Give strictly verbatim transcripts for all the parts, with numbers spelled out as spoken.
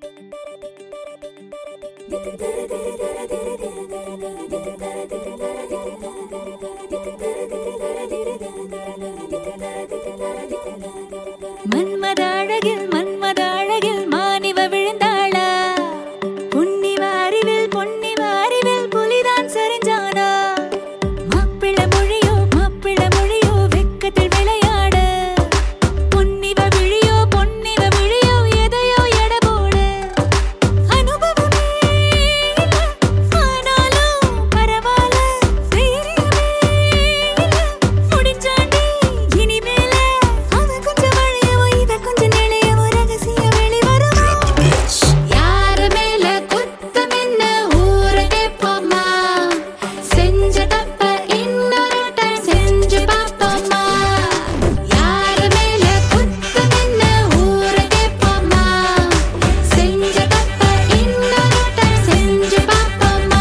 மன்மத அழகில் மன்மத அழகில் மானிவ விழுந்தாளா, புன்னிவ அறிவில் பொன்னிவ அறிவில் புலிதான் சரிஞ்சானா, மாப்பிள்ள மொழியோ மாப்பிள்ள மொழியோ வெக்கத்தில் விளையாட, பொன்னிவ விழியோ பொன்னிவ விழியோ எதையோ எட போட, அனுபவமே இல்ல ஆனாலும் பரவாயில்ல, தைரியமே இல்ல முடிஞ்சாண்டி இனிமேல அவ கொஞ்சம் வழியவோ இத கொஞ்சம் நிலையவோ ரகசிய வெளிவருமா, யார மேல குத்தம் என்ன ஊர கேப்போமா, செஞ்ச தப்ப இன்னொரு டைம் செஞ்சு பாப்போமா, யார மேல குத்தம் என்ன ஊர கேப்போமா, செஞ்ச தப்ப இன்னொரு டைம் செஞ்சு பாப்போமா.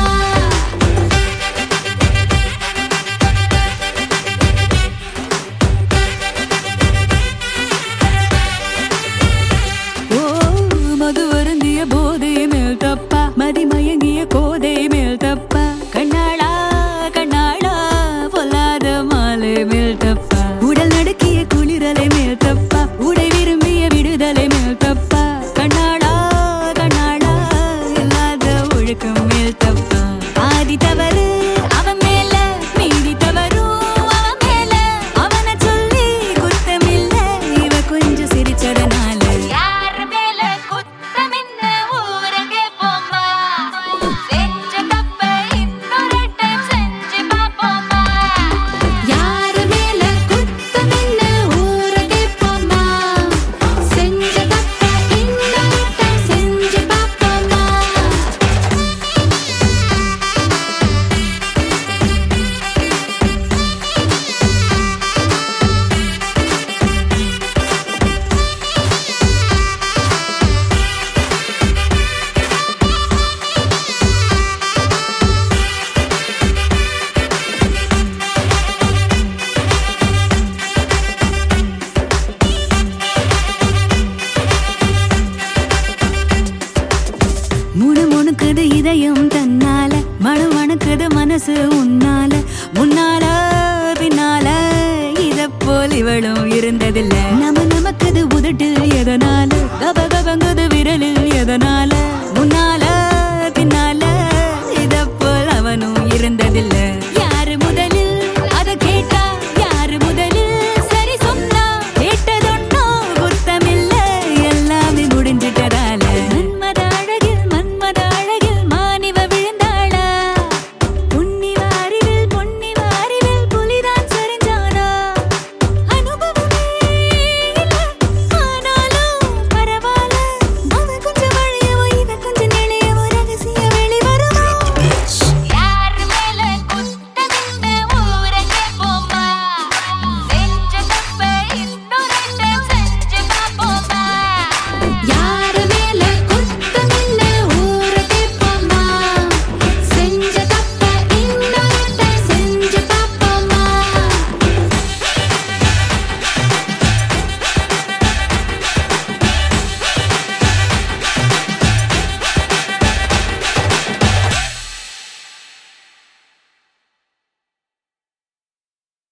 ஓ மது வருந்திய போதை மேல் தப்பா, மதிமயங்கிய கோதை மேல் தப்பா, கண்ணாளா கண்ணாளா பொல்லாத மாலை மேல் தப்பா, உடல் நடுக்கிய குளிரலை மேல் தப்பா, உடை விரும்பிய விடுதலை மேல் தப்பா, கண்ணாளா கண்ணாளா இல்லாத ஒழுக்கம் மேல் தப்பா, ஆதி தவறு அவன் மேல மீதி தவறும் அவன் மேல, அவனை சொல்லி குத்தமில்ல இவ கொஞ்சம் சிரிச்சதனால, யார மேல குத்தம் என்ன ஊர கேப்போமா, செஞ்ச தப்ப இன்னொரு டைம் செஞ்சு பாப்போமா, யார மேல குத்தம் என்ன ஊர கேப்போமா, செஞ்ச தப்ப இன்னொரு டைம் செஞ்சு பாப்போமா. முணு முணுக்குது இதயம் தன்னால, மணு மணுக்குது மனசு உன்னால, முன்னால பின்னால இத போல் இவளும் இருந்ததில்ல, நம்ம நமக்குது உதட்டு எதனால, கப கபங்க